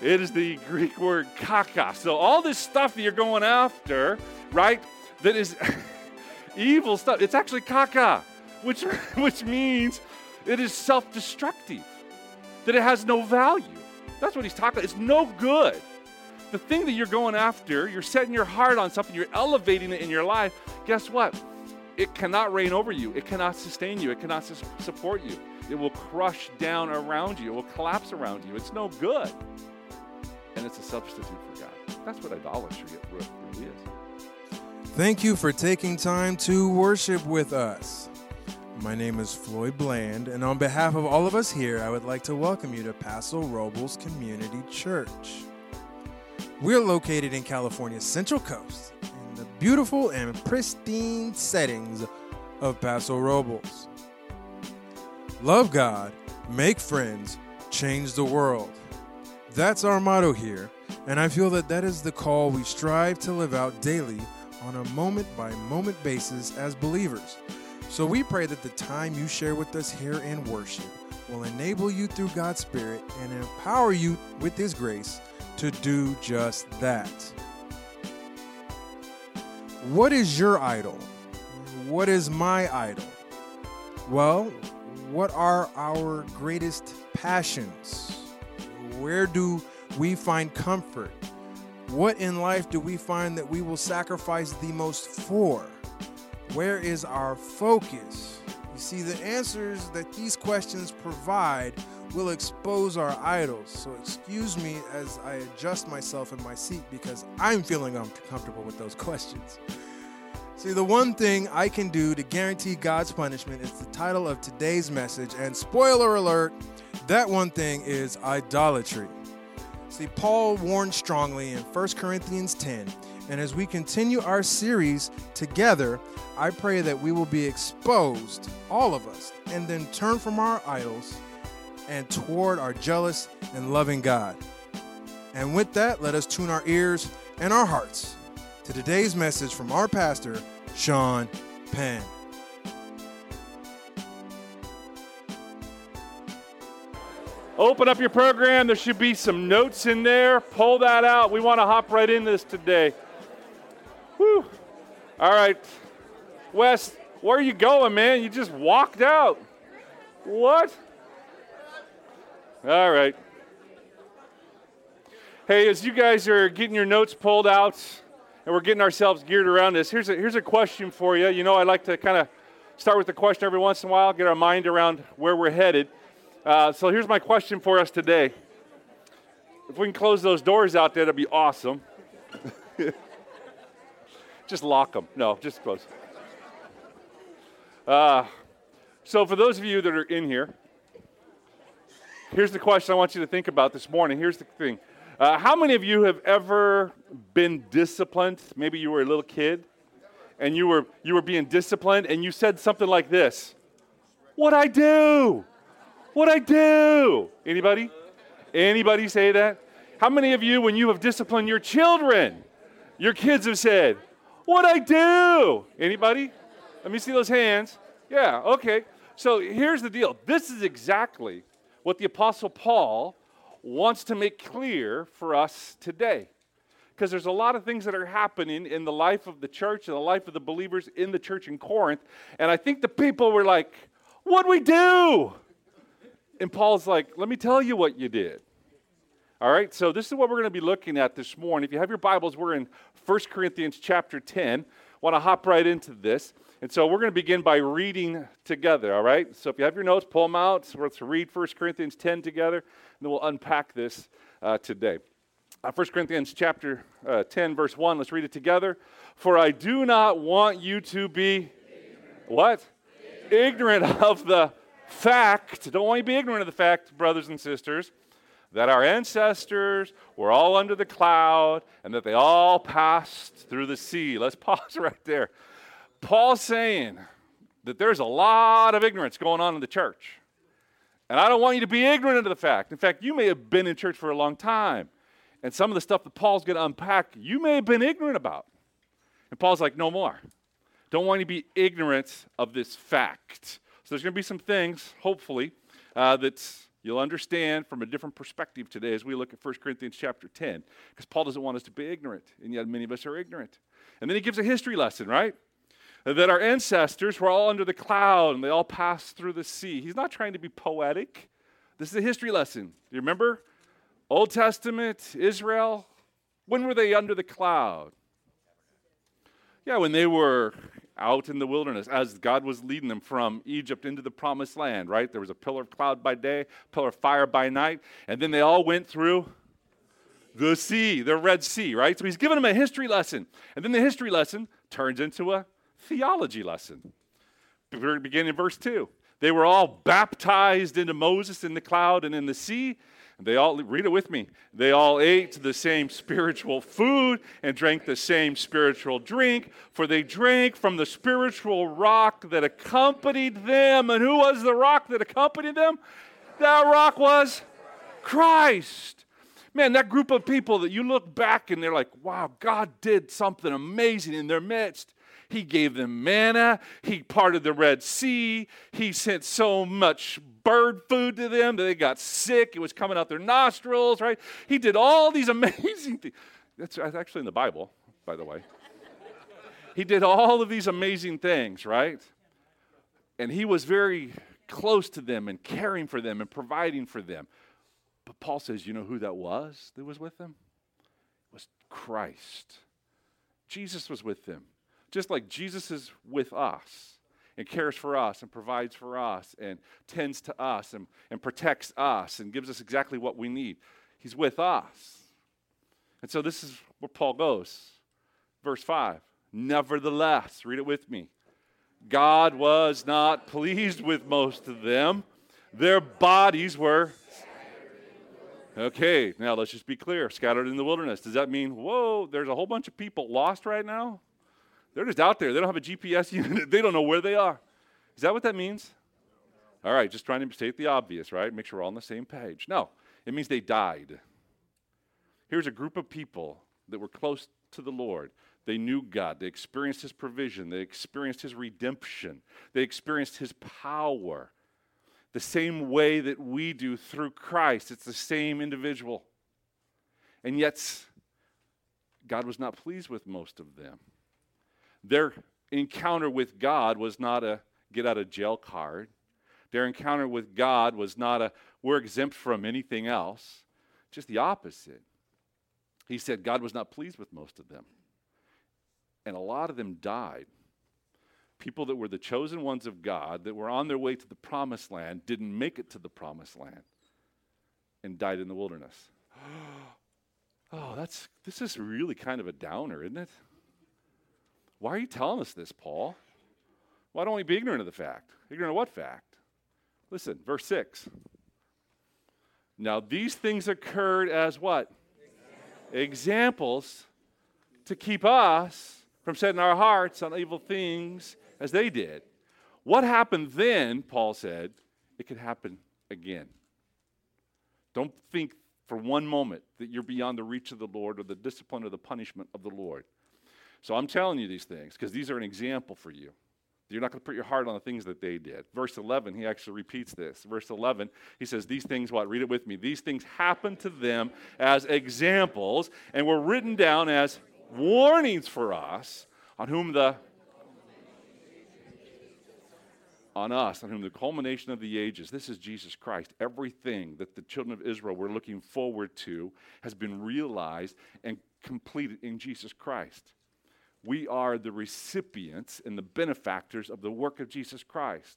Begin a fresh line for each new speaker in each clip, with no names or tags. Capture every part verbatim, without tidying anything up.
It is the Greek word kaka. So all this stuff that you're going after, right, that is evil stuff, it's actually kaka, which, which means it is self-destructive, that it has no value. That's what he's talking about. It's no good. The thing that you're going after, you're setting your heart on something, you're elevating it in your life, guess what? It cannot reign over you. It cannot sustain you. It cannot su- support you. It will crush down around you. It will collapse around you. It's no good. And it's a substitute for God. That's what idolatry really is.
Thank you for taking time to worship with us. My name is Floyd Bland, and on behalf of all of us here, I would like to welcome you to Paso Robles Community Church. We're located in California's Central Coast, in the beautiful and pristine settings of Paso Robles. Love God, make friends, change the world. That's our motto here, and I feel that that is the call we strive to live out daily on a moment-by-moment basis as believers. So we pray that the time you share with us here in worship will enable you through God's Spirit and empower you with His grace to do just that. What is your idol? What is my idol? Well, what are our greatest passions? Where do we find comfort? What in life do we find that we will sacrifice the most for? Where is our focus? You see, the answers that these questions provide will expose our idols. So excuse me as I adjust myself in my seat because I'm feeling uncomfortable with those questions. See, the one thing I can do to guarantee God's punishment is the title of today's message. And spoiler alert, that one thing is idolatry. See, Paul warned strongly in First Corinthians ten. And as we continue our series together, I pray that we will be exposed, all of us, and then turn from our idols and toward our jealous and loving God. And with that, let us tune our ears and our hearts to today's message from our pastor, Sean Penn.
Open up your program. There should be some notes in there. Pull that out. We want to hop right into this today. Whew. All right. Wes, where are you going, man? You just walked out. What? All right. Hey, as you guys are getting your notes pulled out and we're getting ourselves geared around this, here's a, here's a question for you. You know, I like to kind of start with the question every once in a while, get our mind around where we're headed. Uh, so here's my question for us today. If we can close those doors out there, that'd be awesome. Just lock them. No, just close. Uh, so for those of you that are in here, here's the question I want you to think about this morning. Here's the thing. Uh, how many of you have ever been disciplined? Maybe you were a little kid, and you were you were being disciplined, and you said something like this, "What'd I do? What'd I do?" Anybody? Anybody say that? How many of you, when you have disciplined your children, your kids have said, "What'd I do?" Anybody? Let me see those hands. Yeah, okay. So here's the deal. This is exactly what the Apostle Paul wants to make clear for us today. Because there's a lot of things that are happening in the life of the church and the life of the believers in the church in Corinth. And I think the people were like, "What'd we do?" And Paul's like, "Let me tell you what you did." All right, so this is what we're going to be looking at this morning. If you have your Bibles, we're in First Corinthians chapter ten. I want to hop right into this. And so we're going to begin by reading together, all right? So if you have your notes, pull them out. So let's read First Corinthians ten together, and then we'll unpack this uh, today. Uh, First Corinthians chapter uh, ten, verse one, let's read it together. "For I do not want you to be," ignorant. What? Ignorant. ignorant of the fact, don't want you to be ignorant of the fact, brothers and sisters, that our ancestors were all under the cloud and that they all passed through the sea. Let's pause right there. Paul's saying that there's a lot of ignorance going on in the church. And I don't want you to be ignorant of the fact. In fact, you may have been in church for a long time. And some of the stuff that Paul's going to unpack, you may have been ignorant about. And Paul's like, no more. Don't want you to be ignorant of this fact. So there's going to be some things, hopefully, uh, that's You'll understand from a different perspective today as we look at First Corinthians chapter ten, because Paul doesn't want us to be ignorant, and yet many of us are ignorant. And then he gives a history lesson, right? That our ancestors were all under the cloud, and they all passed through the sea. He's not trying to be poetic. This is a history lesson. You remember? Old Testament, Israel, when were they under the cloud? Yeah, when they were out in the wilderness as God was leading them from Egypt into the promised land, right? There was a pillar of cloud by day, pillar of fire by night, and then they all went through the sea, the Red Sea, right? So he's giving them a history lesson. And then the history lesson turns into a theology lesson. Beginning in verse two. They were all baptized into Moses in the cloud and in the sea. They all, read it with me, they all ate the same spiritual food and drank the same spiritual drink, for they drank from the spiritual rock that accompanied them. And who was the rock that accompanied them? That rock was Christ. Man, that group of people that you look back and they're like, wow, God did something amazing in their midst. He gave them manna. He parted the Red Sea. He sent so much bird food to them that they got sick. It was coming out their nostrils, right? He did all these amazing things. That's actually in the Bible, by the way. He did all of these amazing things, right? And he was very close to them and caring for them and providing for them. But Paul says, you know who that was that was with them? It was Christ. Jesus was with them. Just like Jesus is with us and cares for us and provides for us and tends to us and, and protects us and gives us exactly what we need. He's with us. And so this is where Paul goes. Verse five. Nevertheless, read it with me. God was not pleased with most of them. Their bodies were... Okay, now let's just be clear. Scattered in the wilderness. Does that mean, whoa, there's a whole bunch of people lost right now? They're just out there. They don't have a G P S unit. They don't know where they are. Is that what that means? All right, just trying to state the obvious, right? Make sure we're all on the same page. No, it means they died. Here's a group of people that were close to the Lord. They knew God. They experienced his provision. They experienced his redemption. They experienced his power. The same way that we do through Christ. It's the same individual. And yet, God was not pleased with most of them. Their encounter with God was not a get-out-of-jail card. Their encounter with God was not a, we're exempt from anything else. Just the opposite. He said God was not pleased with most of them. And a lot of them died. People that were the chosen ones of God, that were on their way to the promised land, didn't make it to the promised land and died in the wilderness. Oh, that's this is really kind of a downer, isn't it? Why are you telling us this, Paul? Why don't we be ignorant of the fact? Ignorant of what fact? Listen, verse six. Now these things occurred as what? Examples, Examples to keep us from setting our hearts on evil things as they did. What happened then, Paul said, it could happen again. Don't think for one moment that you're beyond the reach of the Lord or the discipline or the punishment of the Lord. So I'm telling you these things because these are an example for you. You're not going to put your heart on the things that they did. Verse eleven, he actually repeats this. Verse eleven, he says, these things, what? Read it with me. These things happened to them as examples and were written down as warnings for us, on whom the on us, on whom the culmination of the ages, this is Jesus Christ. Everything that the children of Israel were looking forward to has been realized and completed in Jesus Christ. We are the recipients and the benefactors of the work of Jesus Christ.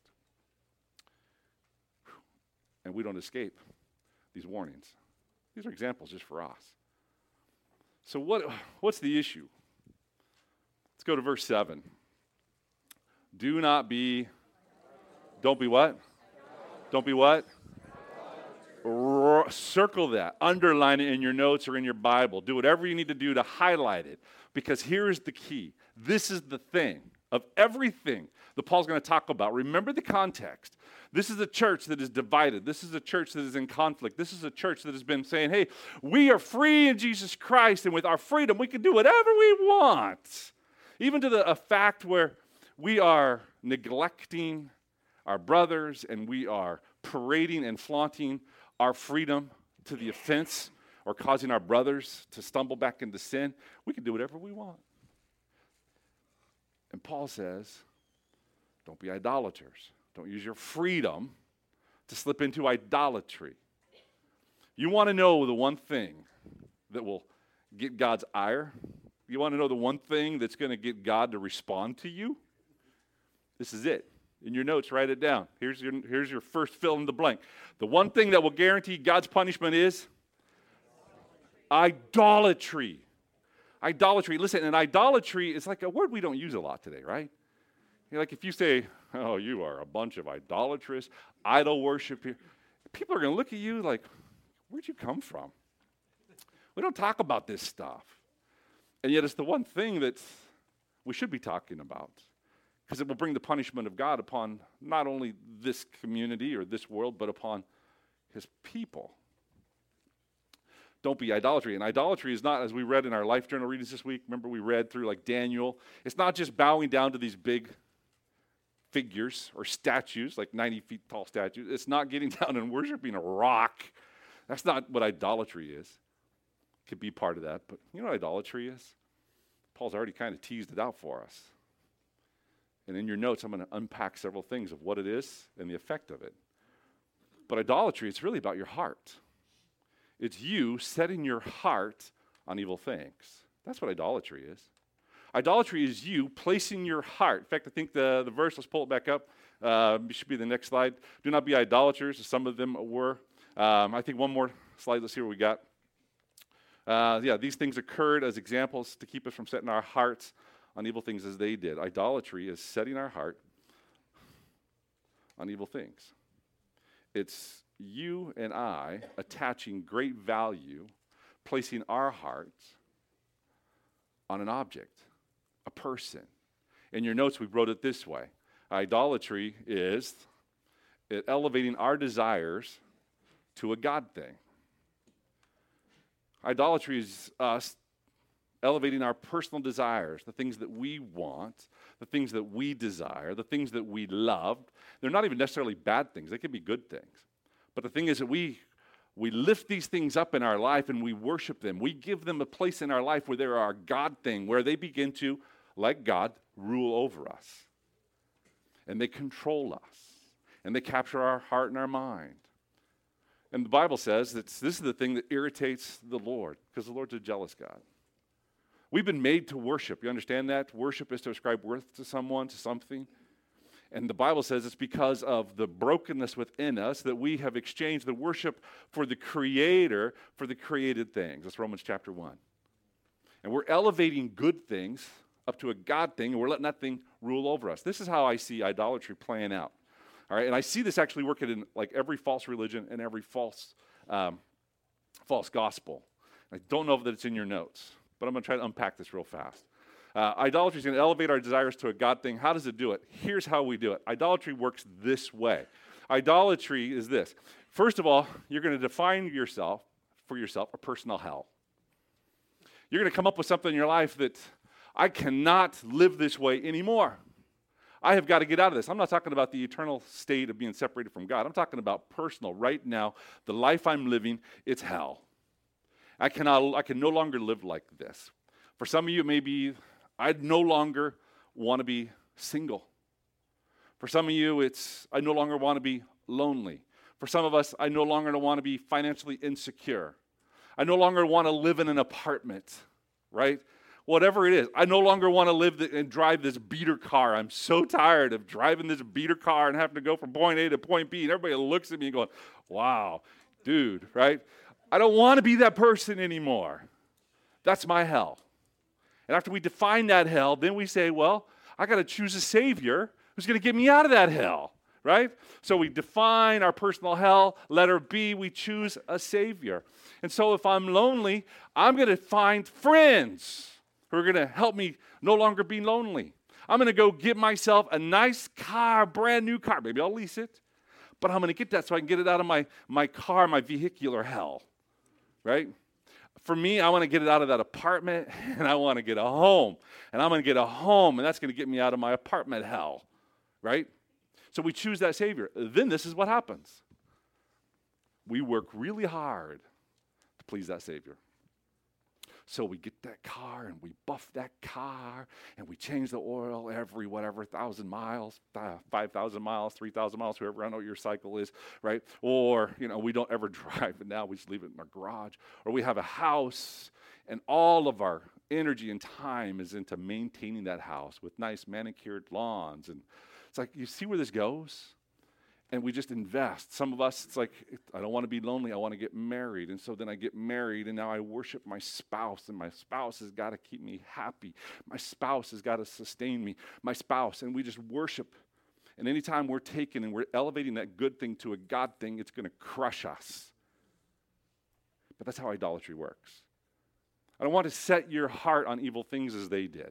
And we don't escape these warnings. These are examples just for us. So what, what's the issue? Let's go to verse seven. Do not be, don't be what? Don't be what? R- circle that. Underline it in your notes or in your Bible. Do whatever you need to do to highlight it. Because here's the key. This is the thing of everything that Paul's going to talk about. Remember the context. This is a church that is divided. This is a church that is in conflict. This is a church that has been saying, hey, we are free in Jesus Christ, and with our freedom, we can do whatever we want. Even to the a fact where we are neglecting our brothers and we are parading and flaunting our freedom to the offense or causing our brothers to stumble back into sin, we can do whatever we want. And Paul says, don't be idolaters. Don't use your freedom to slip into idolatry. You want to know the one thing that will get God's ire? You want to know the one thing that's going to get God to respond to you? This is it. In your notes, write it down. Here's your, here's your first fill in the blank. The one thing that will guarantee God's punishment is idolatry. Idolatry. Listen, and idolatry is like a word we don't use a lot today, right? You're like if you say, oh, you are a bunch of idolatrous, idol worship, people are going to look at you like, where'd you come from? We don't talk about this stuff. And yet it's the one thing that we should be talking about, because it will bring the punishment of God upon not only this community or this world, but upon his people. Don't be idolatry. And idolatry is not, as we read in our Life Journal readings this week, remember we read through like Daniel, it's not just bowing down to these big figures or statues, like ninety feet tall statues. It's not getting down and worshiping a rock. That's not what idolatry is. It could be part of that, but you know what idolatry is? Paul's already kind of teased it out for us. And in your notes, I'm going to unpack several things of what it is and the effect of it. But idolatry, it's really about your heart. It's you setting your heart on evil things. That's what idolatry is. Idolatry is you placing your heart. In fact, I think the, the verse, let's pull it back up. Uh, it should be the next slide. Do not be idolaters, as some of them were. Um, I think one more slide. Let's see what we got. Uh, yeah, these things occurred as examples to keep us from setting our hearts on evil things as they did. Idolatry is setting our heart on evil things. It's you and I attaching great value, placing our hearts on an object, a person. In your notes, we wrote it this way. Idolatry is it elevating our desires to a God thing. Idolatry is us elevating our personal desires, the things that we want, the things that we desire, the things that we love. They're not even necessarily bad things. They can be good things. But the thing is that we we lift these things up in our life and we worship them. We give them a place in our life where they're our God thing, where they begin to, like God, rule over us. And they control us. And they capture our heart and our mind. And the Bible says that this is the thing that irritates the Lord, because the Lord's a jealous God. We've been made to worship. You understand that? Worship is to ascribe worth to someone, to something. And the Bible says it's because of the brokenness within us that we have exchanged the worship for the Creator for the created things. That's Romans chapter one. And we're elevating good things up to a God thing, and we're letting that thing rule over us. This is how I see idolatry playing out. All right, and I see this actually working in like every false religion and every false, um, false gospel. I don't know that it's in your notes, but I'm going to try to unpack this real fast. Uh, idolatry is going to elevate our desires to a God thing. How does it do it? Here's how we do it. Idolatry works this way. Idolatry is this. First of all, you're going to define yourself, for yourself, a personal hell. You're going to come up with something in your life that I cannot live this way anymore. I have got to get out of this. I'm not talking about the eternal state of being separated from God. I'm talking about personal. Right now, the life I'm living, it's hell. I cannot. I can no longer live like this. For some of you, maybe I'd no longer want to be single. For some of you, it's I no longer want to be lonely. For some of us, I no longer want to be financially insecure. I no longer want to live in an apartment, right? Whatever it is, I no longer want to live the, and drive this beater car. I'm so tired of driving this beater car and having to go from point A to point B, and everybody looks at me and going, wow, dude, right? I don't want to be that person anymore. That's my hell. And after we define that hell, then we say, well, I got to choose a Savior who's going to get me out of that hell, right? So we define our personal hell. Letter B, we choose a Savior. And so if I'm lonely, I'm going to find friends who are going to help me no longer be lonely. I'm going to go get myself a nice car, brand new car. Maybe I'll lease it. But I'm going to get that so I can get it out of my, my car, my vehicular hell, right? For me, I want to get it out of that apartment, and I want to get a home. And I'm going to get a home, and that's going to get me out of my apartment hell, right? So we choose that Savior. Then this is what happens. we work really hard to please that Savior. So we get that car and we buff that car and we change the oil every whatever thousand miles, uh, five thousand miles, three thousand miles, whoever, I know what your cycle is, right? Or, you know, we don't ever drive it now, we just leave it in our garage. Or we have a house and all of our energy and time is into maintaining that house with nice manicured lawns. And it's like, you see where this goes? And we just invest. Some of us, it's like, I don't want to be lonely. I want to get married. And so then I get married, and now I worship my spouse, and my spouse has got to keep me happy. My spouse has got to sustain me. My spouse, and we just worship. And anytime we're taking and we're elevating that good thing to a God thing, it's going to crush us. But that's how idolatry works. I don't want to set your heart on evil things as they did.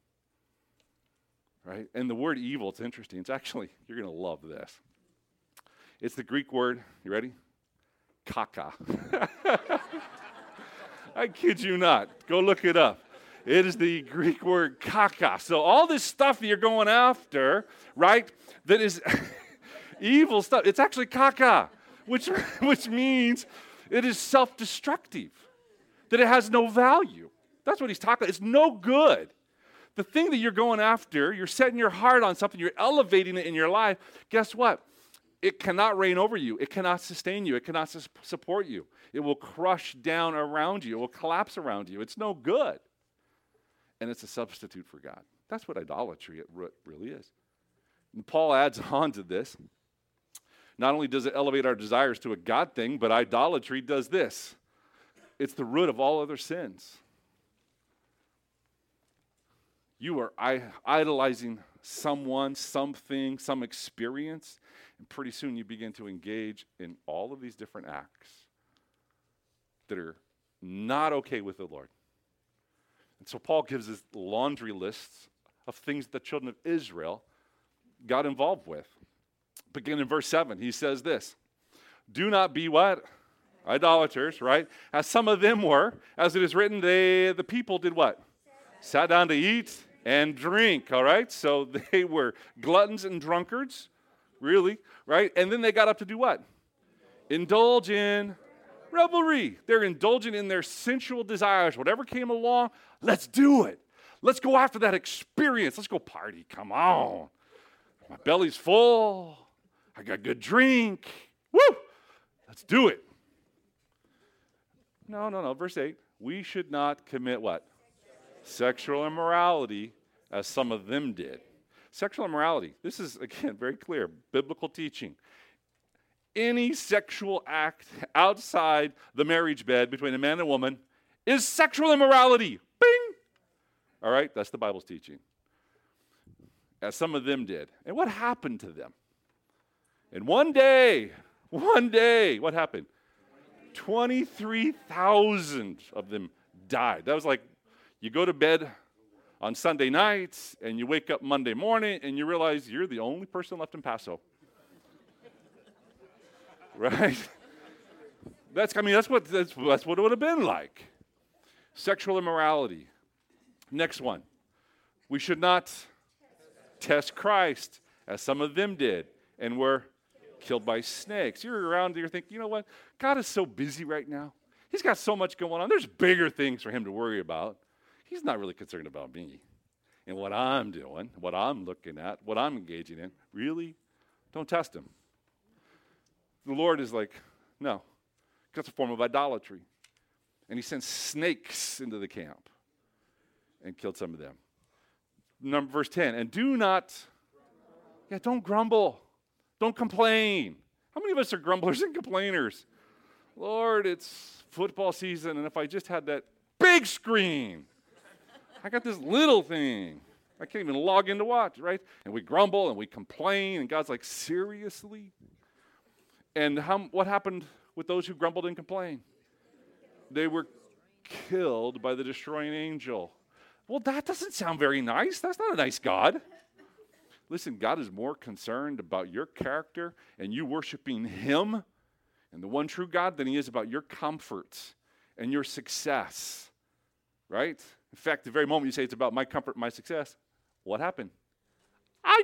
Right? And the word evil, it's interesting. It's actually, you're going to love this. It's the Greek word, you ready? Kaka. I kid you not. Go look it up. It is the Greek word kaka. So all this stuff that you're going after, right, that is evil stuff, it's actually kaka, which, which means it is self-destructive, that it has no value. That's what he's talking about. It's no good. The thing that you're going after, you're setting your heart on something, you're elevating it in your life, guess what? It cannot reign over you. It cannot sustain you. It cannot su- support you. It will crush down around you. It will collapse around you. It's no good. And it's a substitute for God. That's what idolatry it re- really is. And Paul adds on to this. Not only does it elevate our desires to a God thing, but idolatry does this. It's the root of all other sins. You are I- idolizing someone, something, some experience, and pretty soon you begin to engage in all of these different acts that are not okay with the Lord. And so Paul gives us laundry lists of things the children of Israel got involved with. Beginning in verse seven, he says this, do not be what? Idolaters, right? As some of them were, as it is written, they the people did what? Sat down to eat and drink, all right? So they were gluttons and drunkards, really, right? And then they got up to do what? Indulge in revelry. They're indulging in their sensual desires. Whatever came along, let's do it. Let's go after that experience. Let's go party. Come on. My belly's full. I got good drink. Woo! Let's do it. No, no, no. Verse eight. We should not commit what? Sexual immorality, as some of them did. Sexual immorality. This is, again, very clear. Biblical teaching. Any sexual act outside the marriage bed between a man and a woman is sexual immorality. Bing! All right? That's the Bible's teaching. As some of them did. And what happened to them? And one day, one day, what happened? twenty-three thousand of them died. That was like, you go to bed on Sunday nights, and you wake up Monday morning, and you realize you're the only person left in Paso. Right? That's, I mean, that's what, that's, that's what it would have been like. Sexual immorality. Next one. We should not test Christ, as some of them did, and were killed by snakes. You're around, you're thinking, you know what? God is so busy right now. He's got so much going on. There's bigger things for him to worry about. He's not really concerned about me and what I'm doing, what I'm looking at, what I'm engaging in. Really? Don't test him. The Lord is like, no. That's a form of idolatry. And he sent snakes into the camp and killed some of them. Number, verse ten, and do not, yeah, don't grumble. Don't complain. How many of us are grumblers and complainers? Lord, it's football season, and if I just had that big screen, I got this little thing. I can't even log in to watch, right? And we grumble and we complain, and God's like, seriously? And how, what happened with those who grumbled and complained? They were killed by the destroying angel. Well, that doesn't sound very nice. That's not a nice God. Listen, God is more concerned about your character and you worshiping him and the one true God than he is about your comfort and your success, right? In fact, the very moment you say it's about my comfort, my success, what happened?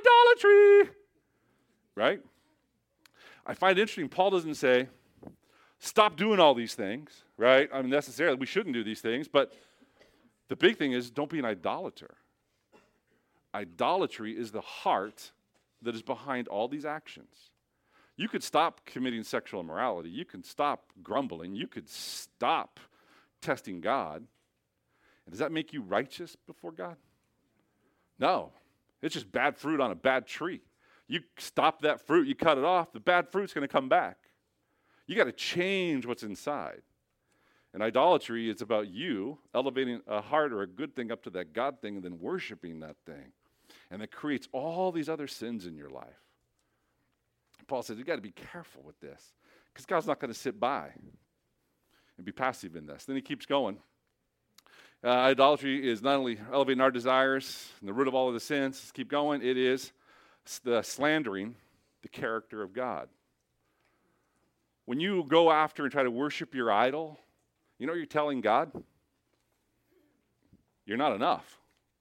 Idolatry, right? I find it interesting, Paul doesn't say, stop doing all these things, right? I mean, necessarily, we shouldn't do these things, but the big thing is don't be an idolater. Idolatry is the heart that is behind all these actions. You could stop committing sexual immorality. You can stop grumbling. You could stop testing God. And does that make you righteous before God? No. It's just bad fruit on a bad tree. You stop that fruit, you cut it off, the bad fruit's going to come back. You got to change what's inside. And idolatry is about you elevating a heart or a good thing up to that God thing and then worshiping that thing. And that creates all these other sins in your life. Paul says, you got to be careful with this because God's not going to sit by and be passive in this. Then he keeps going. Uh, idolatry is not only elevating our desires and the root of all of the sins. Let's keep going. It is the slandering the character of God. When you go after and try to worship your idol, you know what you're telling God? You're not enough.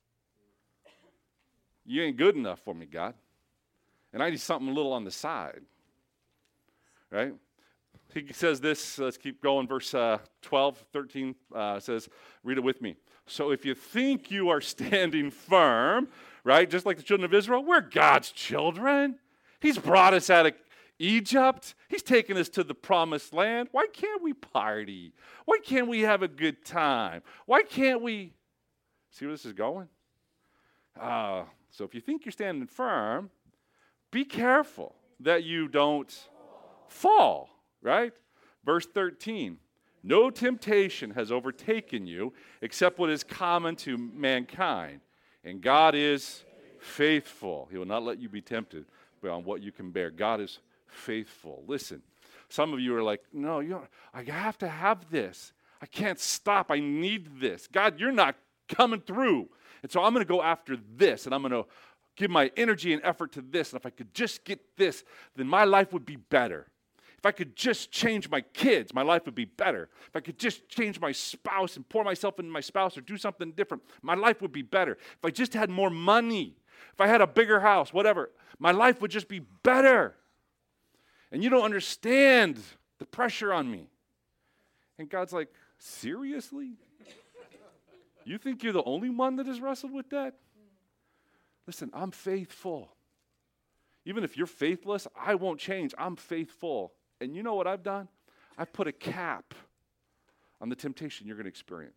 You ain't good enough for me, God. And I need something a little on the side. Right? He says this, let's keep going, verse uh, twelve, thirteen uh, says, read it with me. So if you think you are standing firm, right, just like the children of Israel, we're God's children. He's brought us out of Egypt. He's taken us to the promised land. Why can't we party? Why can't we have a good time? Why can't we? See where this is going? Uh, so if you think you're standing firm, be careful that you don't fall, right? Verse thirteen, no temptation has overtaken you except what is common to mankind. And God is faithful. He will not let you be tempted beyond what you can bear. God is faithful. Listen, some of you are like, no, you don't, I have to have this. I can't stop. I need this. God, you're not coming through. And so I'm going to go after this, and I'm going to give my energy and effort to this. And if I could just get this, then my life would be better. If I could just change my kids, my life would be better. If I could just change my spouse and pour myself into my spouse or do something different, my life would be better. If I just had more money, if I had a bigger house, whatever, my life would just be better. And you don't understand the pressure on me. And God's like, seriously? You think you're the only one that has wrestled with that? Listen, I'm faithful. Even if you're faithless, I won't change. I'm faithful. And you know what I've done? I've put a cap on the temptation you're going to experience.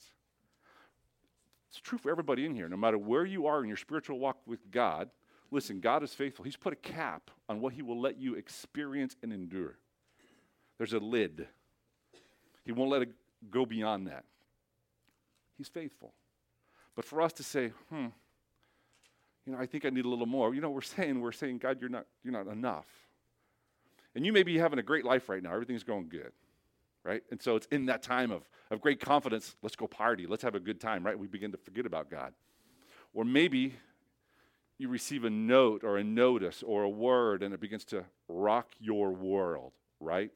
It's true for everybody in here. No matter where you are in your spiritual walk with God, listen, God is faithful. He's put a cap on what he will let you experience and endure. There's a lid. He won't let it go beyond that. He's faithful. But for us to say, hmm, you know, I think I need a little more. You know, we're saying, we're saying, God, you're not, you're not enough. And you may be having a great life right now. Everything's going good, right? And so it's in that time of, of great confidence, let's go party. Let's have a good time, right? We begin to forget about God. Or maybe you receive a note or a notice or a word and it begins to rock your world, right?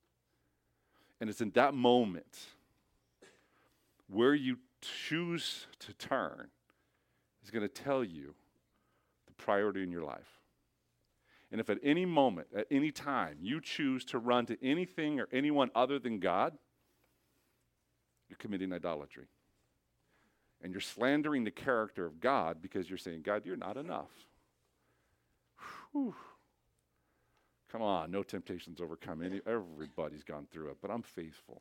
And it's in that moment where you choose to turn is going to tell you the priority in your life. And if at any moment, at any time, you choose to run to anything or anyone other than God, you're committing idolatry. And you're slandering the character of God because you're saying, God, you're not enough. Whew. Come on, no temptation's overcome. Any, everybody's gone through it, but I'm faithful.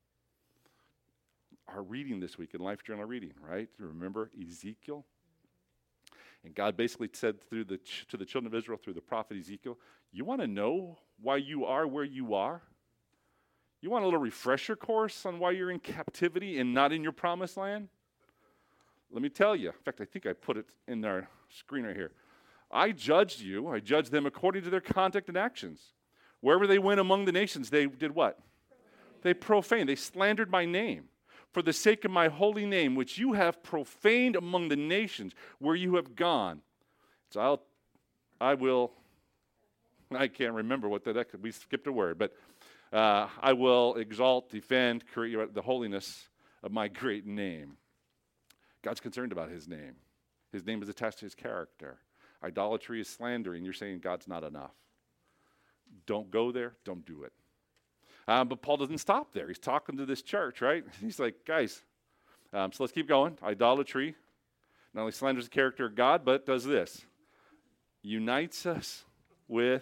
Our reading this week in Life Journal reading, right? Remember Ezekiel? And God basically said through the ch- to the children of Israel through the prophet Ezekiel, you want to know why you are where you are? You want a little refresher course on why you're in captivity and not in your promised land? Let me tell you. In fact, I think I put it in our screen right here. I judged you. I judged them according to their conduct and actions. Wherever they went among the nations, they did what? They profaned. They slandered my name. For the sake of my holy name, which you have profaned among the nations where you have gone. So I'll, I will, I can't remember what that, we skipped a word, but uh, I will exalt, defend, create the holiness of my great name. God's concerned about his name. His name is attached to his character. Idolatry is slandering. You're saying God's not enough. Don't go there. Don't do it. Um, but Paul doesn't stop there. He's talking to this church, right? He's like, guys, um, so let's keep going. Idolatry not only slanders the character of God, but does this. Unites us with,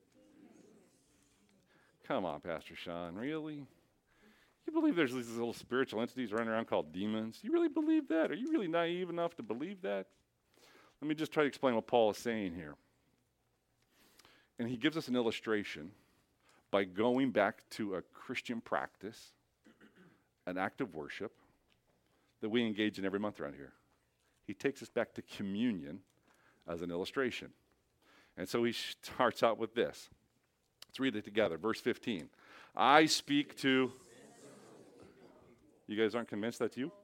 come on, Pastor Sean, really? You believe there's these little spiritual entities running around called demons? You really believe that? Are you really naive enough to believe that? Let me just try to explain what Paul is saying here. And he gives us an illustration by going back to a Christian practice, an act of worship that we engage in every month around here. He takes us back to communion as an illustration. And so he starts out with this. Let's read it together. Verse fifteen. I speak to... You guys aren't convinced that's you?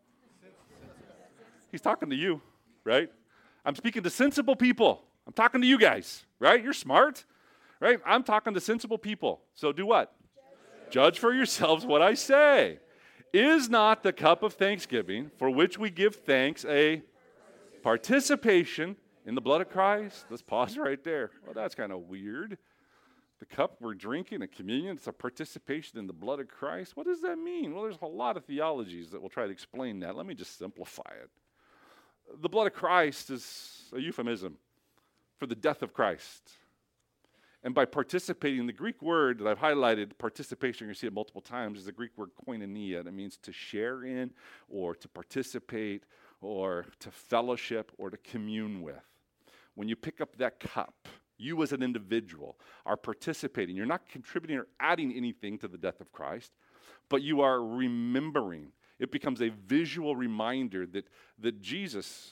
He's talking to you, right? I'm speaking to sensible people. I'm talking to you guys, right? You're smart, right? I'm talking to sensible people. So do what? Judge, Judge for yourselves what I say. Is not the cup of thanksgiving for which we give thanks a participation in the blood of Christ? Let's pause right there. Well, that's kind of weird. The cup we're drinking, a communion, it's a participation in the blood of Christ. What does that mean? Well, there's a lot of theologies that will try to explain that. Let me just simplify it. The blood of Christ is a euphemism for the death of Christ. And by participating, the Greek word that I've highlighted, participation, you're going to see it multiple times, is the Greek word koinonia. That means to share in or to participate or to fellowship or to commune with. When you pick up that cup, you as an individual are participating. You're not contributing or adding anything to the death of Christ, but you are remembering. It becomes a visual reminder that, that Jesus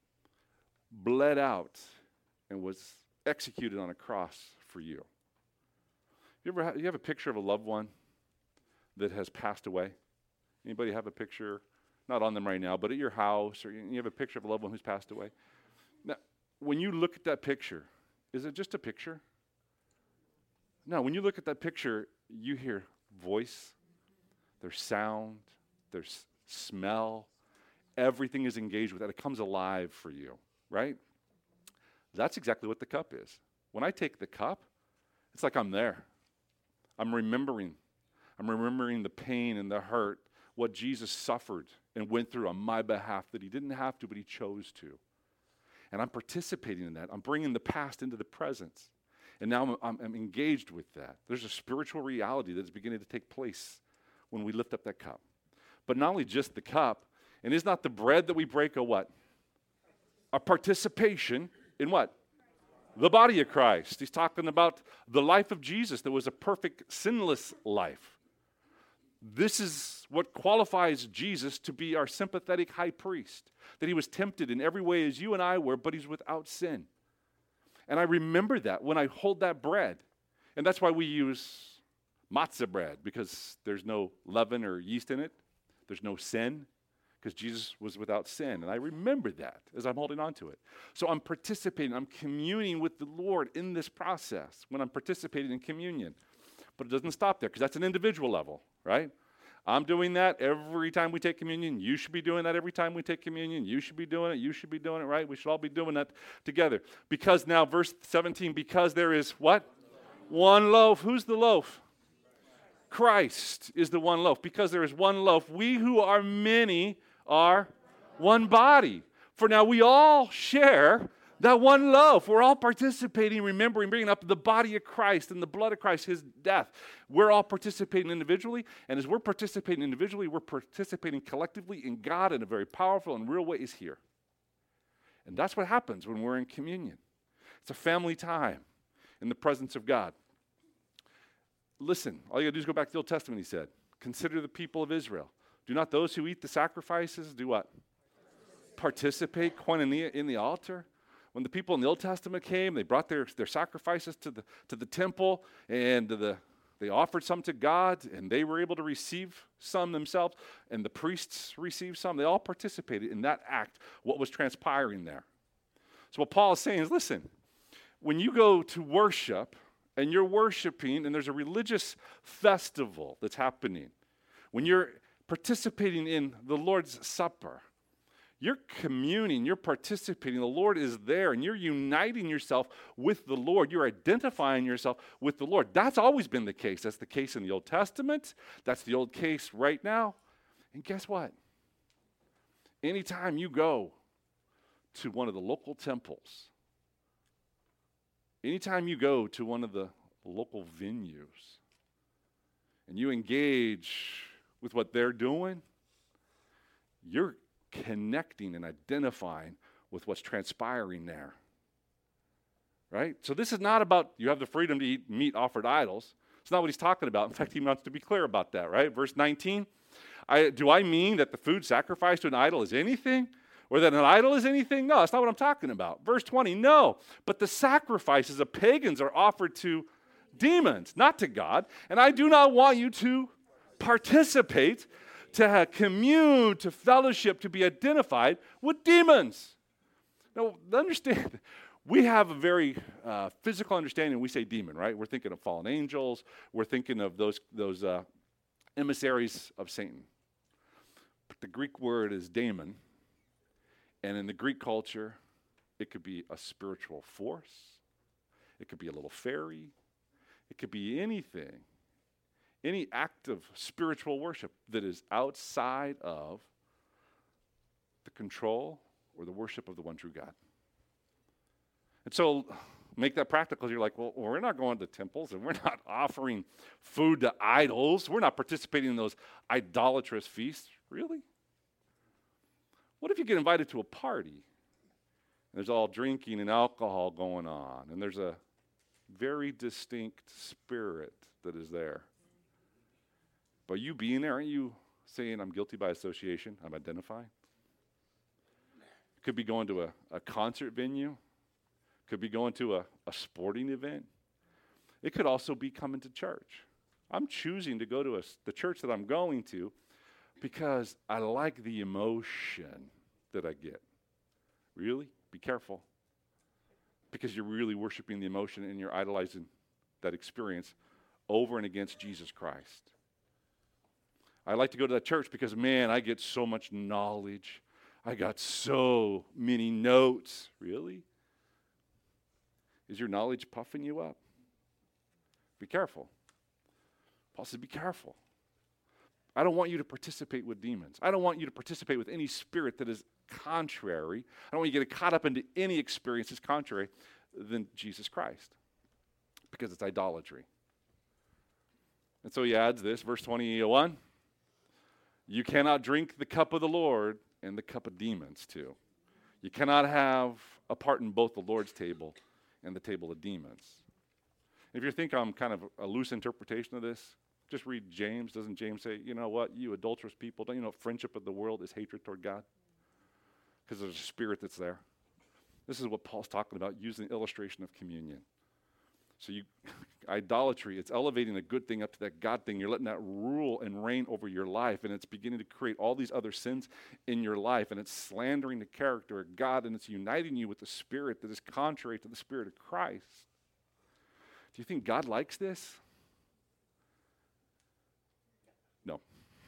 bled out and was executed on a cross for you. You ever ha- you have a picture of a loved one that has passed away? Anybody have a picture, not on them right now, but at your house, or you have a picture of a loved one who's passed away? Now, when you look at that picture, is it just a picture? No, when you look at that picture, you hear voice, there's sound, there's smell. Everything is engaged with that. It comes alive for you, right? That's exactly what the cup is. When I take the cup, it's like I'm there. I'm remembering. I'm remembering the pain and the hurt, what Jesus suffered and went through on my behalf that he didn't have to, but he chose to. And I'm participating in that. I'm bringing the past into the present. And now I'm, I'm, I'm engaged with that. There's a spiritual reality that is beginning to take place when we lift up that cup. But not only just the cup, and is not the bread that we break a what? A participation in what? The body of Christ. He's talking about the life of Jesus that was a perfect, sinless life. This is what qualifies Jesus to be our sympathetic high priest, that he was tempted in every way as you and I were, but he's without sin. And I remember that when I hold that bread. And that's why we use matzah bread, because there's no leaven or yeast in it. There's no sin, because Jesus was without sin. And I remember that as I'm holding on to it. So I'm participating, I'm communing with the Lord in this process when I'm participating in communion. But it doesn't stop there, because that's an individual level, right? I'm doing that every time we take communion. You should be doing that every time we take communion. You should be doing it. You should be doing it, right? We should all be doing that together. Because now, verse seventeen, because there is what? One loaf. Who's the loaf? Christ is the one loaf. Because there is one loaf, we who are many are one body. For now we all share that one loaf. We're all participating, remembering, bringing up the body of Christ and the blood of Christ, his death. We're all participating individually, and as we're participating individually, we're participating collectively in God in a very powerful and real way is here. And that's what happens when we're in communion. It's a family time in the presence of God. Listen, all you got to do is go back to the Old Testament, he said. Consider the people of Israel. Do not those who eat the sacrifices do what? Participate, koinonia, in the altar. When the people in the Old Testament came, they brought their, their sacrifices to the, to the temple, and the, they offered some to God, and they were able to receive some themselves, and the priests received some. They all participated in that act, what was transpiring there. So what Paul is saying is, listen, when you go to worship, and you're worshiping, and there's a religious festival that's happening, when you're participating in the Lord's Supper, You're communing, you're participating. The Lord is there, and you're uniting yourself with the Lord. You're identifying yourself with the Lord. That's always been the case. That's the case in the Old Testament. That's the old case right now. And guess what? Anytime you go to one of the local temples, anytime you go to one of the local venues, and you engage with what they're doing, you're connecting and identifying with what's transpiring there. Right? So this is not about you have the freedom to eat meat offered idols. It's not what he's talking about. In fact, he wants to be clear about that, right? Verse nineteen, I, do I mean that the food sacrificed to an idol is anything? Or that an idol is anything? No, that's not what I'm talking about. Verse twenty, no. But the sacrifices of pagans are offered to demons, not to God. And I do not want you to participate, to commune, to fellowship, to be identified with demons. Now, understand, we have a very uh, physical understanding. We say demon, right? We're thinking of fallen angels. We're thinking of those, those uh, emissaries of Satan. But the Greek word is daemon. And in the Greek culture, it could be a spiritual force. It could be a little fairy. It could be anything. Any act of spiritual worship that is outside of the control or the worship of the one true God. And so make that practical. You're like, well, we're not going to temples and we're not offering food to idols. We're not participating in those idolatrous feasts. Really? What if you get invited to a party and there's all drinking and alcohol going on and there's a very distinct spirit that is there? But you being there, aren't you saying, I'm guilty by association? I'm identifying? Could be going to a, a concert venue. Could be going to a, a sporting event. It could also be coming to church. I'm choosing to go to a, the church that I'm going to because I like the emotion that I get. Really? Be careful. Because you're really worshiping the emotion and you're idolizing that experience over and against Jesus Christ. I like to go to that church because, man, I get so much knowledge. I got so many notes. Really? Is your knowledge puffing you up? Be careful. Paul said, be careful. I don't want you to participate with demons. I don't want you to participate with any spirit that is contrary. I don't want you to get caught up into any experience that's contrary than Jesus Christ, because it's idolatry. And so he adds this, verse twenty-one. You cannot drink the cup of the Lord and the cup of demons too. You cannot have a part in both the Lord's table and the table of demons. If you think I'm kind of a loose interpretation of this, just read James. Doesn't James say, you know what, you adulterous people, don't you know friendship of the world is hatred toward God? Because there's a spirit that's there. This is what Paul's talking about, using the illustration of communion. So you, idolatry, it's elevating a good thing up to that God thing. You're letting that rule and reign over your life, and it's beginning to create all these other sins in your life, and it's slandering the character of God, and it's uniting you with the spirit that is contrary to the spirit of Christ. Do you think God likes this? No.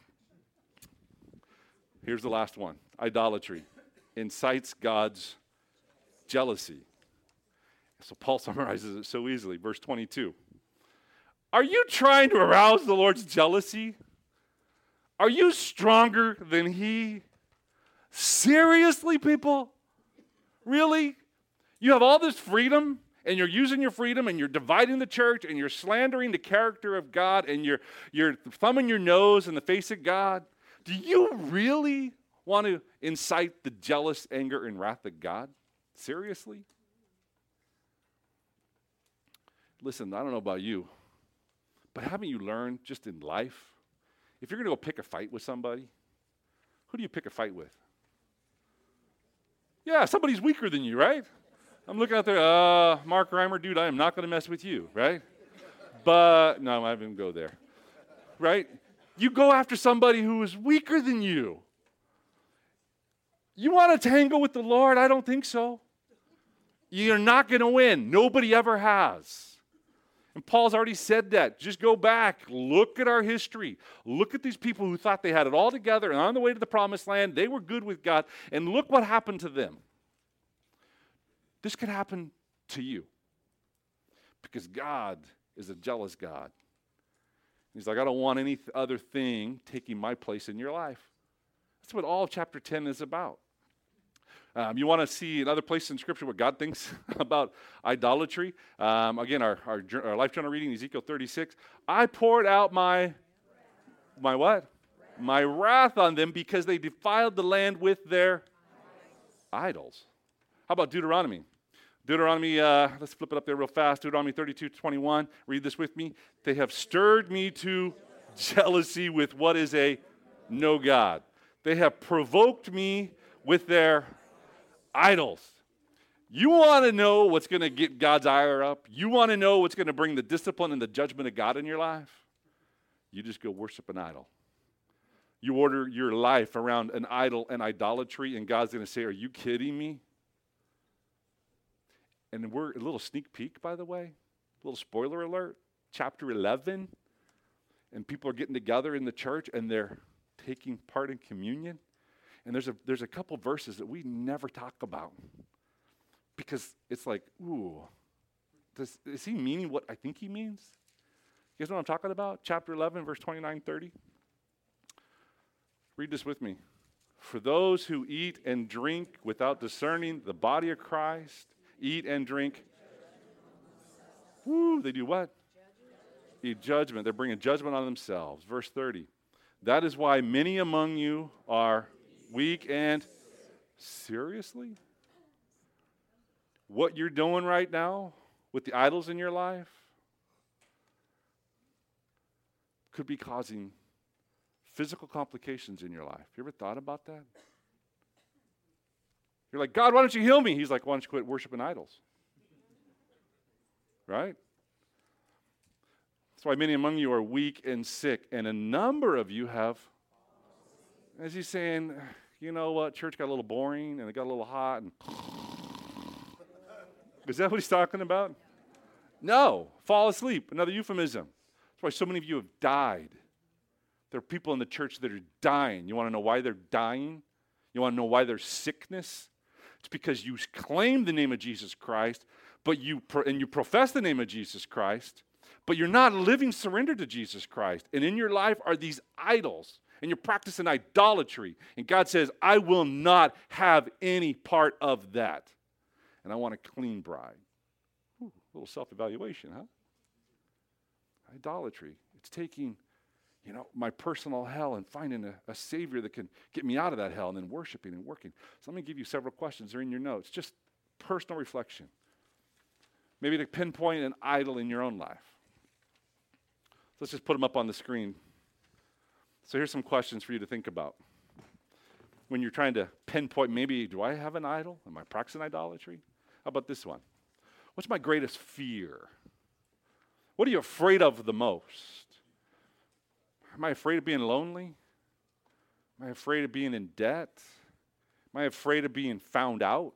Here's the last one. Idolatry incites God's jealousy. So Paul summarizes it so easily. Verse twenty-two. Are you trying to arouse the Lord's jealousy? Are you stronger than he? Seriously, people? Really? You have all this freedom, and you're using your freedom, and you're dividing the church, and you're slandering the character of God, and you're, you're thumbing your nose in the face of God? Do you really want to incite the jealous anger and wrath of God? Seriously? Listen, I don't know about you, but haven't you learned just in life, if you're going to go pick a fight with somebody, who do you pick a fight with? Yeah, somebody's weaker than you, right? I'm looking out there, uh, Mark Reimer, dude, I am not going to mess with you, right? But, no, I didn't go there, right? You go after somebody who is weaker than you. You want to tangle with the Lord? I don't think so. You're not going to win. Nobody ever has. And Paul's already said that. Just go back. Look at our history. Look at these people who thought they had it all together and on the way to the promised land. They were good with God. And look what happened to them. This could happen to you. Because God is a jealous God. He's like, I don't want any other thing taking my place in your life. That's what all chapter ten is about. Um, you want to see another place in Scripture what God thinks about idolatry? Um, again, our, our, our Life Journal reading, Ezekiel thirty-six. I poured out my, my what? My wrath on them because they defiled the land with their idols. How about Deuteronomy? Deuteronomy, uh, let's flip it up there real fast. Deuteronomy thirty-two twenty-one. Read this with me. They have stirred me to jealousy with what is a no God. They have provoked me with their idols. You want to know what's going to get God's ire up? You want to know what's going to bring the discipline and the judgment of God in your life? You just go worship an idol. You order your life around an idol and idolatry, and God's going to say, are you kidding me? And we're a little sneak peek, by the way, a little spoiler alert, chapter eleven, and people are getting together in the church, and they're taking part in communion. And there's a there's a couple verses that we never talk about because it's like, ooh, does, is he meaning what I think he means? You guys know what I'm talking about? Chapter eleven, verse twenty-nine, thirty. Read this with me. For those who eat and drink without discerning the body of Christ, eat and drink. Woo, they do what? Eat judgment. They're bringing judgment on themselves. Verse thirty. That is why many among you are weak and seriously? What you're doing right now with the idols in your life could be causing physical complications in your life. You ever thought about that? You're like, God, why don't you heal me? He's like, why don't you quit worshiping idols? Right? That's why many among you are weak and sick, and a number of you have. As he's saying, you know what, church got a little boring and it got a little hot. And is that what he's talking about? No, fall asleep, another euphemism. That's why so many of you have died. There are people in the church that are dying. You want to know why they're dying? You want to know why there's sickness? It's because you claim the name of Jesus Christ, but you pro- and you profess the name of Jesus Christ, but you're not living surrendered to Jesus Christ. And in your life are these idols. And you're practicing idolatry. And God says, I will not have any part of that. And I want a clean bride. Ooh, a little self-evaluation, huh? Idolatry. It's taking, you know, my personal hell and finding a, a Savior that can get me out of that hell and then worshiping and working. So let me give you several questions. They're in your notes. Just personal reflection. Maybe to pinpoint an idol in your own life. Let's just put them up on the screen. So here's some questions for you to think about. When you're trying to pinpoint, maybe, do I have an idol? Am I practicing idolatry? How about this one? What's my greatest fear? What are you afraid of the most? Am I afraid of being lonely? Am I afraid of being in debt? Am I afraid of being found out?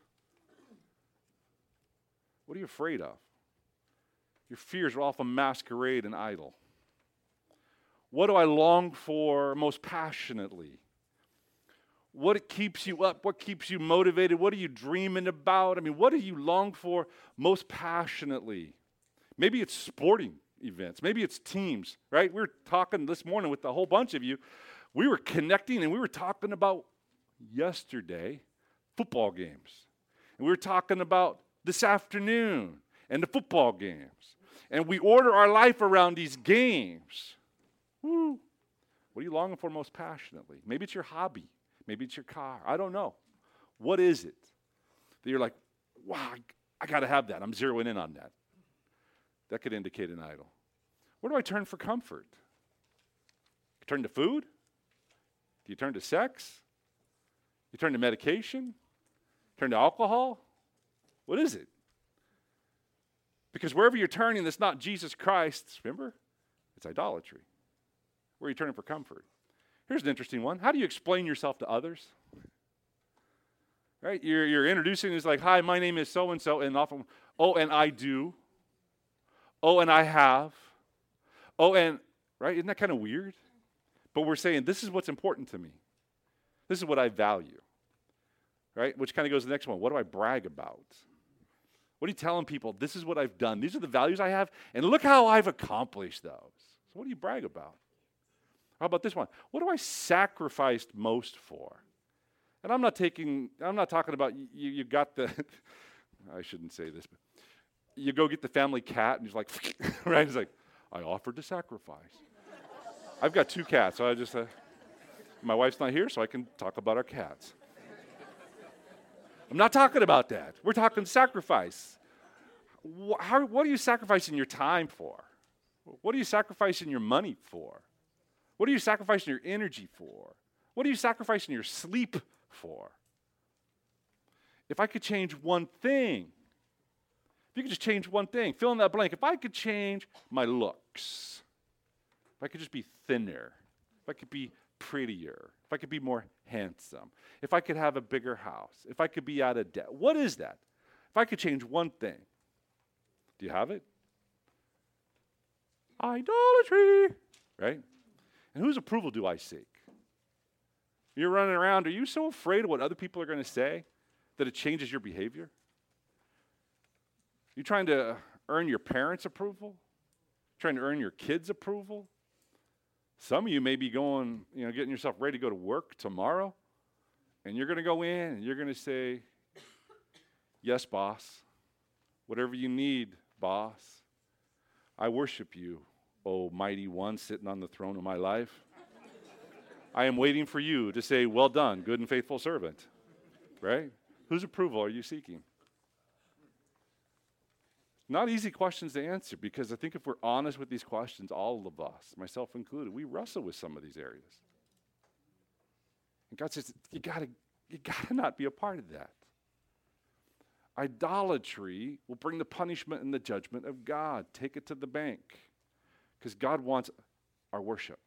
What are you afraid of? Your fears will often masquerade an idol. What do I long for most passionately? What keeps you up? What keeps you motivated? What are you dreaming about? I mean, what do you long for most passionately? Maybe it's sporting events. Maybe it's teams, right? We were talking this morning with a whole bunch of you. We were connecting and we were talking about yesterday football games. And we were talking about this afternoon and the football games. And we order our life around these games. Woo. What are you longing for most passionately? Maybe it's your hobby. Maybe it's your car. I don't know. What is it that you're like, wow, I got to have that. I'm zeroing in on that. That could indicate an idol. Where do I turn for comfort? You turn to food? Do you turn to sex? You turn to medication? Turn to alcohol? What is it? Because wherever you're turning that's not Jesus Christ, remember, it's idolatry. Where are you turning for comfort? Here's an interesting one. How do you explain yourself to others? Right? You're, you're introducing, it's like, hi, my name is so-and-so, and often, oh, and I do. Oh, and I have. Oh, and, right? Isn't that kind of weird? But we're saying, this is what's important to me. This is what I value. Right? Which kind of goes to the next one. What do I brag about? What are you telling people? This is what I've done. These are the values I have. And look how I've accomplished those. So what do you brag about? How about this one? What do I sacrifice most for? And I'm not taking, I'm not talking about you, you got the, I shouldn't say this, but you go get the family cat and he's like, right? He's like, I offered to sacrifice. I've got two cats, so I just, uh, my wife's not here, so I can talk about our cats. I'm not talking about that. We're talking sacrifice. How, what are you sacrificing your time for? What are you sacrificing your money for? What are you sacrificing your energy for? What are you sacrificing your sleep for? If I could change one thing, if you could just change one thing, fill in that blank. If I could change my looks, if I could just be thinner, if I could be prettier, if I could be more handsome, if I could have a bigger house, if I could be out of debt. What is that? If I could change one thing. Do you have it? Idolatry, right? And whose approval do I seek? You're running around, are you so afraid of what other people are going to say that it changes your behavior? You trying to earn your parents' approval? Trying to earn your kids' approval? Some of you may be going, you know, getting yourself ready to go to work tomorrow, and you're going to go in and you're going to say, yes, boss. Whatever you need, boss. I worship you, O mighty one sitting on the throne of my life. I am waiting for you to say, well done, good and faithful servant. Right? Whose approval are you seeking? Not easy questions to answer, because I think if we're honest with these questions, all of us, myself included, we wrestle with some of these areas. And God says, you gotta, you gotta not be a part of that. Idolatry will bring the punishment and the judgment of God. Take it to the bank, because God wants our worship.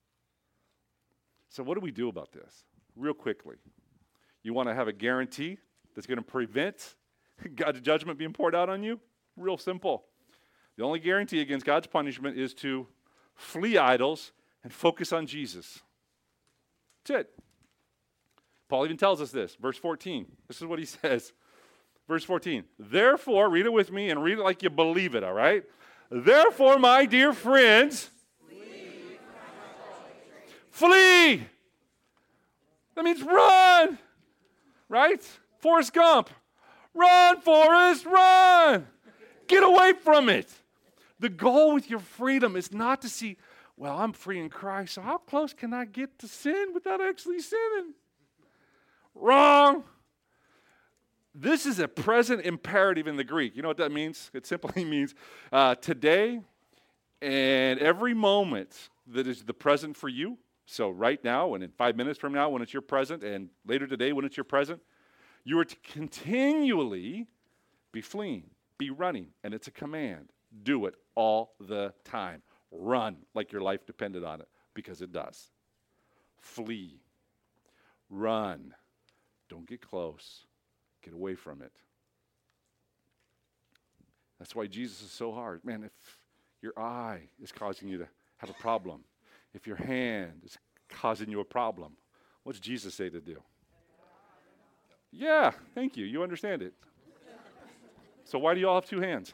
So what do we do about this? Real quickly. You want to have a guarantee that's going to prevent God's judgment being poured out on you? Real simple. The only guarantee against God's punishment is to flee idols and focus on Jesus. That's it. Paul even tells us this. Verse fourteen. This is what he says. Verse fourteen. Therefore, read it with me and read it like you believe it, all right? Therefore, my dear friends, flee. Flee. That means run. Right? Forrest Gump. Run, Forrest, run. Get away from it. The goal with your freedom is not to see, well, I'm free in Christ, so how close can I get to sin without actually sinning? Wrong. This is a present imperative in the Greek. You know what that means? It simply means uh, today and every moment that is the present for you. So right now and in five minutes from now when it's your present, and later today when it's your present, you are to continually be fleeing. Be running, and it's a command. Do it all the time. Run like your life depended on it, because it does. Flee. Run. Don't get close. Get away from it. That's why Jesus is so hard. Man, if your eye is causing you to have a problem, if your hand is causing you a problem, what's Jesus say to do? Yeah, thank you. You understand it. So why do you all have two hands?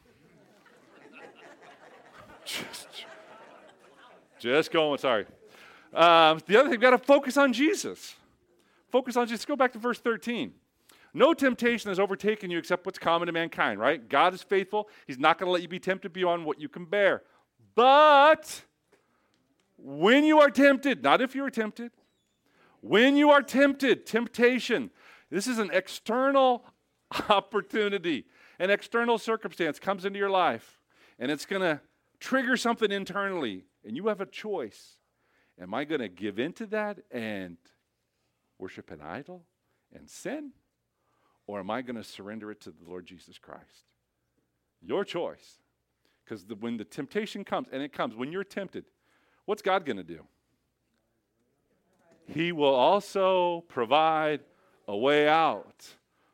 just, just going, sorry. Um, the other thing, you've got to focus on Jesus. Focus on Jesus. Go back to verse thirteen. No temptation has overtaken you except what's common to mankind, right? God is faithful. He's not going to let you be tempted beyond what you can bear. But when you are tempted, not if you are tempted, when you are tempted, temptation, this is an external opportunity. An external circumstance comes into your life, and it's going to trigger something internally, and you have a choice. Am I going to give into that and worship an idol and sin, or am I going to surrender it to the Lord Jesus Christ? Your choice. Because when the temptation comes, and it comes, when you're tempted, what's God going to do? He will also provide a way out.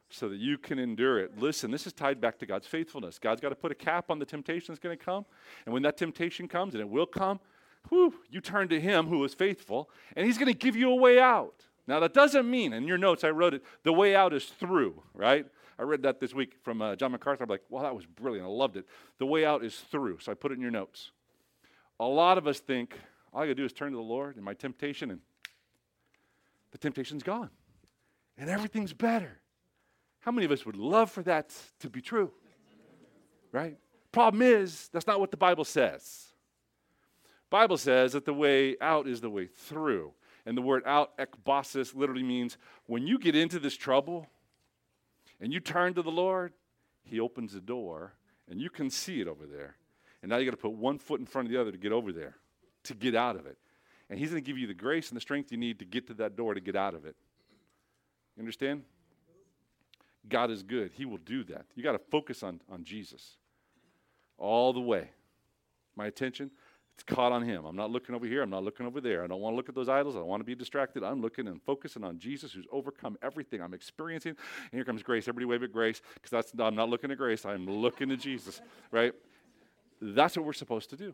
so that you can endure it. Listen, this is tied back to God's faithfulness. God's got to put a cap on the temptation that's going to come. And when that temptation comes, and it will come, whew, you turn to him who is faithful, and he's going to give you a way out. Now, that doesn't mean, in your notes I wrote it, the way out is through, right? I read that this week from uh, John MacArthur. I'm like, well, that was brilliant. I loved it. The way out is through. So I put it in your notes. A lot of us think, all I got to do is turn to the Lord in my temptation, and the temptation's gone. And everything's better. How many of us would love for that to be true? Right? Problem is, that's not what the Bible says. Bible says that the way out is the way through. And the word out, ekbasis, literally means when you get into this trouble and you turn to the Lord, he opens the door and you can see it over there. And now you got to put one foot in front of the other to get over there, to get out of it. And he's going to give you the grace and the strength you need to get to that door to get out of it. You understand? God is good. He will do that. You got to focus on, on Jesus all the way. My attention, it's caught on him. I'm not looking over here. I'm not looking over there. I don't want to look at those idols. I don't want to be distracted. I'm looking and focusing on Jesus who's overcome everything I'm experiencing. And here comes grace. Everybody wave at grace, because that's I'm not looking at grace. I'm looking at Jesus, right? That's what we're supposed to do.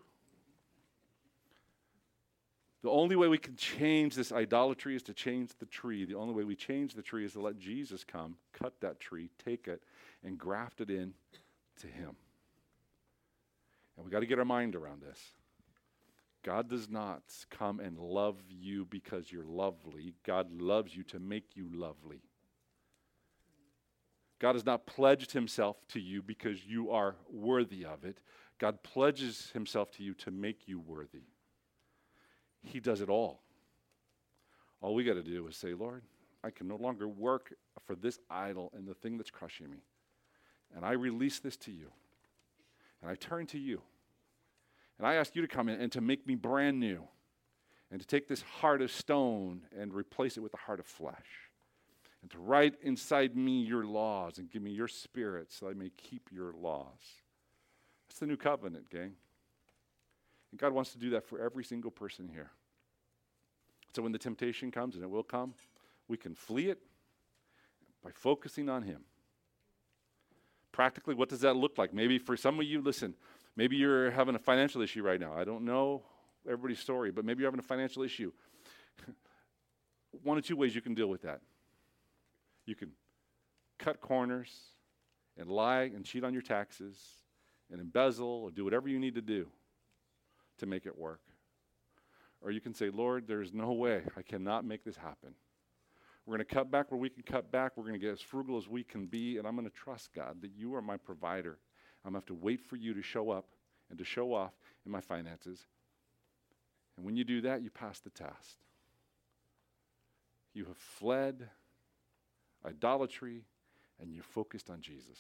The only way we can change this idolatry is to change the tree. The only way we change the tree is to let Jesus come, cut that tree, take it, and graft it in to him. And we got to get our mind around this. God does not come and love you because you're lovely. God loves you to make you lovely. God has not pledged himself to you because you are worthy of it. God pledges himself to you to make you worthy. He does it all. All we got to do is say, Lord, I can no longer work for this idol and the thing that's crushing me. And I release this to you. And I turn to you. And I ask you to come in and to make me brand new. And to take this heart of stone and replace it with a heart of flesh. And to write inside me your laws and give me your spirit so I may keep your laws. That's the new covenant, gang. And God wants to do that for every single person here. So when the temptation comes, and it will come, we can flee it by focusing on him. Practically, what does that look like? Maybe for some of you, listen, maybe you're having a financial issue right now. I don't know everybody's story, but maybe you're having a financial issue. One of two ways you can deal with that. You can cut corners and lie and cheat on your taxes and embezzle or do whatever you need to do to make it work. Or you can say, Lord, there's no way. I cannot make this happen. We're going to cut back where we can cut back. We're going to get as frugal as we can be, and I'm going to trust, God, that you are my provider. I'm going to have to wait for you to show up and to show off in my finances. And when you do that, you pass the test. You have fled idolatry, and you focused on Jesus.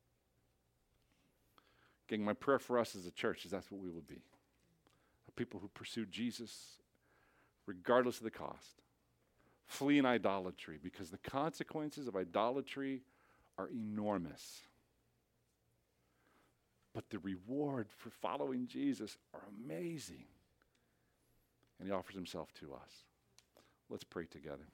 Gang, my prayer for us as a church is that's what we will be. People who pursue Jesus regardless of the cost. Fleeing idolatry, because the consequences of idolatry are enormous. But the reward for following Jesus are amazing. And he offers himself to us. Let's pray together.